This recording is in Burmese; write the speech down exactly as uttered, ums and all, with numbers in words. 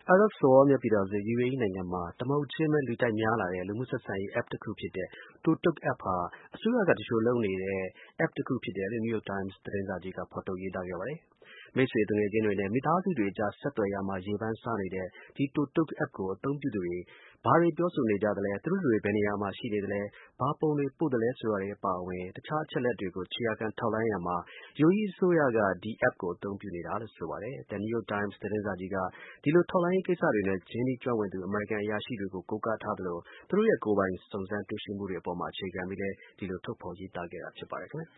အာရပ်စော်ဘွားများပြည်ထောင်စု ယူအေအီး နိုင်ငံမှာ တစ်မဟုတ်ချင်းပဲ လူကြိုက်များလာတဲ့ လူမှုဆက်ဆံရေး app တစ်ခုဖြစ်တဲ့ ToTo app ဟာ အစိုးရက သူလျှိုလုပ်နေတဲ့ app တစ်ခုဖြစ်တယ်လို့ New York Times သတင်းစာကြီးက ဖော်ထုတ်ရေးသားခဲ့ပါတယ်။ မိတ်ဆွေ သူငယ်ချင်းတွေနဲ့ မိသားစုတွေအကြား ဆက်သွယ်ရာမှာ ရေပန်းစားနေတဲ့ ဒီ ToTo app ကို အသုံးပြုသူတွေ ဘာတွေ ပြောဆိုနေကြသလဲ သူတို့တွေ ဘယ်နေရာမှာ ရှိနေသလဲ ဘာပုံတွေ ပို့သလဲဆိုတာတွေ အပါအဝင် တစ်ခြား အချက်အလက်တွေကို ခြေရာခံ ထောက်လှမ်းရာမှာ ယူအေအီး အစိုးရက ဒီ app ကို အသုံးပြုနေတာလို့ ဆိုပါတယ်။ The New York Times သတင်းစာကြီးက ဒီလို ထောက်လှမ်းရေးကိစ္စတွေနဲ့ ရင်းနှီးကျွမ်းဝင်သူ အမေရိကန် အရာရှိတွေကို ကိုးကားထားသလို သူတို့ရဲ့ ကိုယ်ပိုင် စုံစမ်းတွေ့ရှိမှုတွေအပေါ် အခြေခံပြီးလည်း ဒီလို ထုတ်ဖော်ရေးသားခဲ့တာ ဖြစ်ပါတယ်ခင်ဗျာ